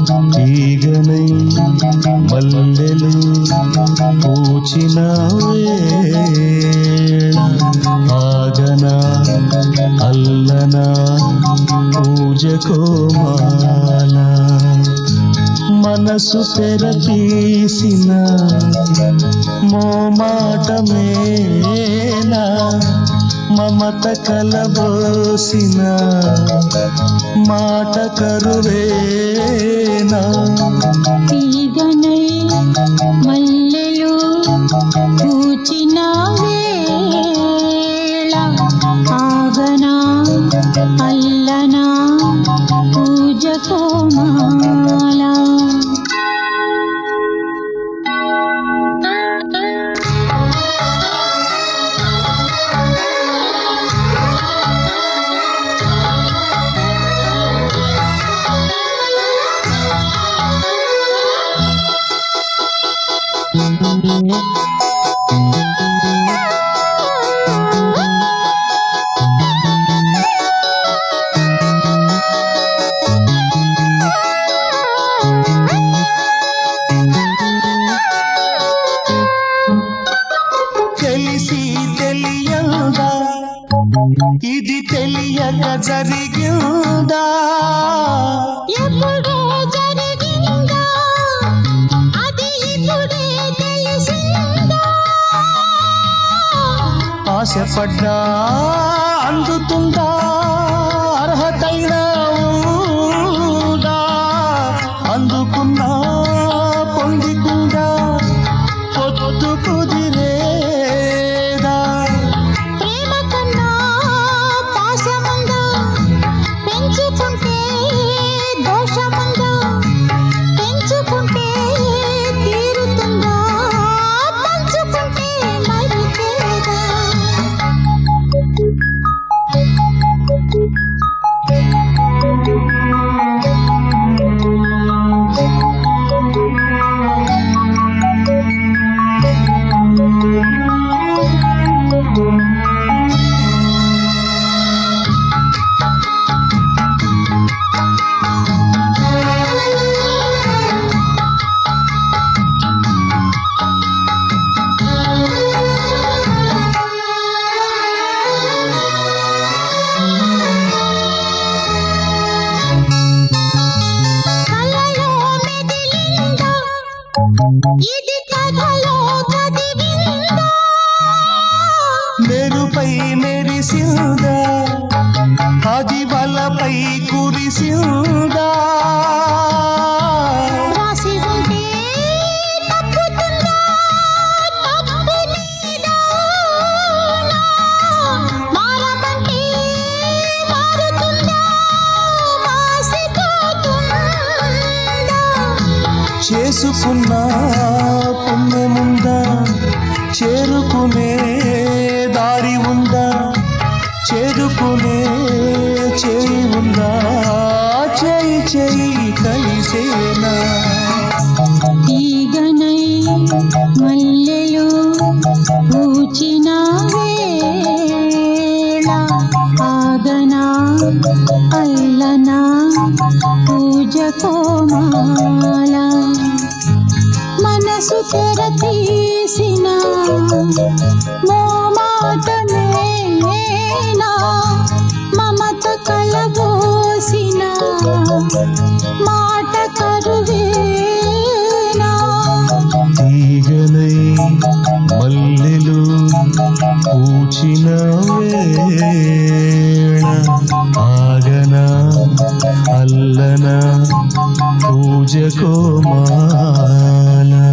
తీగనై మల్లెలు పూచిన వేళ ఆగనా అల్లనా పూజకో మాల మనసు తెరతీసిన మోమాటమేనా మమత కలబోసిన మాట కరువేనా తీగనై మల్లెలు పూచిన వేళ ఆగనా అల్లనా పూజకో మాల తెలిసి తెలియదా ఇది తెలియక జరిగిందా ఎప్పుడో జరిగిందా అది ఇప్పుడే తెలిసిందా ఆశపడ్డా అందుతుందా అర్హతైనా ఉందా అందుకున్నా పొందుకుందా పొత్తు కుదిరేదా ప్రేమ కన్నా పాశముందా పెంచుకుంటే దోషముందా పెంచుకుంటే తీరుతుందా పంచుకుంటే మరిచేదా కలలో మెదిలిందా ఇది కథలో చదివిందా మెరుపై మెరిసిందా అది వలపై కురిసిందా రాసి ఉంటే తప్పుతుందా తప్పు నీదా మారమంటే మారుతుందా మాసిపోతుందా చేసుకున్న పుణ్యముందా చేరుకునే దారి ఉందా చేరుకునే చేయి ఉందా చేయి చేయి కలిసేనా తీగనై మల్లెలు పూచిన వేళ ఆగనా అల్లనా పూజకో మాల మనసు తెరతీసిన మోమాటమేనా మమత కలబోసిన మాట కరువేనా తీగనై మల్లెలు పూచిన వేళ ఆగనా అల్లనా పూజకో మాల